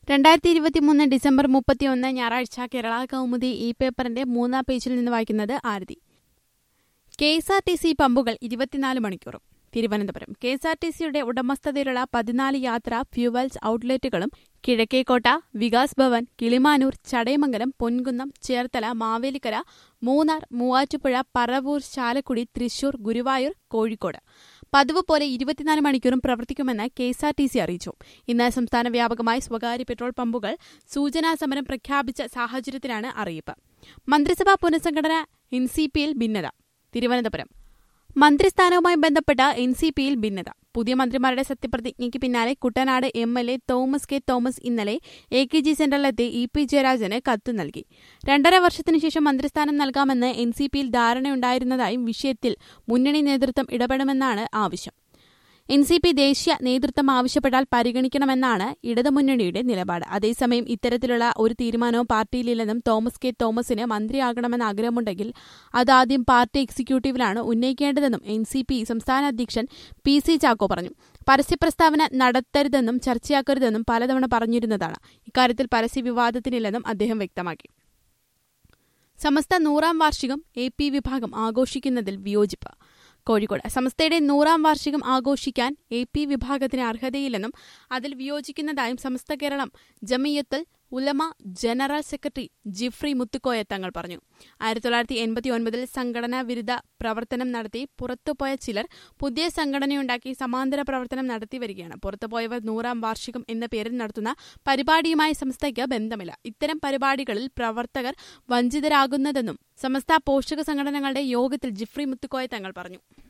2023 December 31 ഞായറാഴ്ച കേരള കൗമുദി ഈ പേപ്പറിന്റെ 3-ാം പേജിൽ നിന്ന് വായിക്കുന്നത് ആരതി. KSRTC പമ്പുകൾ 24 മണിക്കൂറും. തിരുവനന്തപുരം KSRTCയുടെ ഉടമസ്ഥതയിലുള്ള 14 യാത്രാ ഫ്യൂവൽസ് ഔട്ട്ലെറ്റുകളും കിഴക്കേക്കോട്ട, വികാസ് ഭവൻ, കിളിമാനൂർ, ചടയമംഗലം, പൊൻകുന്നം, ചേർത്തല, മാവേലിക്കര, മൂന്നാർ, മൂവാറ്റുപുഴ, പറവൂർ, ചാലക്കുടി, തൃശൂർ, ഗുരുവായൂർ, കോഴിക്കോട് പതിവ് പോലെ 24 മണിക്കൂറും പ്രവർത്തിക്കുമെന്ന് KSRTC അറിയിച്ചു. ഇന്ന് സംസ്ഥാന വ്യാപകമായി സ്വകാര്യ പെട്രോൾ പമ്പുകൾ സൂചനാ സമരം പ്രഖ്യാപിച്ച സാഹചര്യത്തിലാണ് അറിയിപ്പ്. മന്ത്രിസഭാ പുനഃസംഘടന NCPയിൽ ഭിന്നത. തിരുവനന്തപുരം മന്ത്രിസ്ഥാനവുമായി ബന്ധപ്പെട്ട NCPയിൽ ഭിന്നത. പുതിയ മന്ത്രിമാരുടെ സത്യപ്രതിജ്ഞയ്ക്ക് പിന്നാലെ Kuttanad MLA Thomas K Thomas ഇന്നലെ AKG സെന്ററിലെത്തി EP ജയരാജന് കത്ത് നൽകി. 2.5 വർഷത്തിനു ശേഷം മന്ത്രിസ്ഥാനം നൽകാമെന്ന് NCPയിൽ ധാരണയുണ്ടായിരുന്നതായും വിഷയത്തിൽ മുന്നണി നേതൃത്വം ഇടപെടുമെന്നാണ് ആവശ്യം. NCP ദേശീയ നേതൃത്വം ആവശ്യപ്പെട്ടാൽ പരിഗണിക്കണമെന്നാണ് ഇടതുമുന്നണിയുടെ നിലപാട്. അതേസമയം ഇത്തരത്തിലുള്ള ഒരു തീരുമാനവും പാർട്ടിയിലില്ലെന്നും തോമസ് കെ തോമസിന് മന്ത്രിയാകണമെന്ന് ആഗ്രഹമുണ്ടെങ്കിൽ അതാദ്യം പാർട്ടി എക്സിക്യൂട്ടീവിലാണ് ഉന്നയിക്കേണ്ടതെന്നും NCP സംസ്ഥാന അധ്യക്ഷൻ PC ചാക്കോ പറഞ്ഞു. പരസ്യപ്രസ്താവന നടത്തരുതെന്നും ചർച്ചയാക്കരുതെന്നും പലതവണ പറഞ്ഞിരുന്നതാണ്. ഇക്കാര്യത്തിൽ പരസ്യ വിവാദത്തിനില്ലെന്നും അദ്ദേഹം വ്യക്തമാക്കി. സമസ്ത 100-ാം വാർഷികം AP വിഭാഗം ആഘോഷിക്കുന്നതിൽ വിയോജിപ്പ്. കോഴിക്കോട് സമസ്തയുടെ 100-ാം വാർഷികം ആഘോഷിക്കാൻ AP വിഭാഗത്തിന് അർഹതയില്ലെന്നും അതിൽ വിയോജിക്കുന്നതായും സമസ്ത കേരളം ജമിയത്തുൽ ഉലമ ജനറൽ സെക്രട്ടറി ജിഫ്രി മുത്തുക്കോയ തങ്ങൾ പറഞ്ഞു. 1989 സംഘടനാ വിരുദ്ധ പ്രവർത്തനം നടത്തി പുറത്തുപോയ ചിലർ പുതിയ സംഘടനയുണ്ടാക്കി സമാന്തര പ്രവർത്തനം നടത്തിവരികയാണ്. പുറത്തുപോയവർ 100-ാം വാർഷികം എന്ന പേരിൽ നടത്തുന്ന പരിപാടിയുമായി സമസ്തയ്ക്ക് ബന്ധമില്ല. ഇത്തരം പരിപാടികളിൽ പ്രവർത്തകർ വഞ്ചിതരാകുന്നതെന്നും സമസ്ത പോഷക സംഘടനകളുടെ യോഗത്തിൽ ജിഫ്രി മുത്തുക്കോയ തങ്ങൾ പറഞ്ഞു.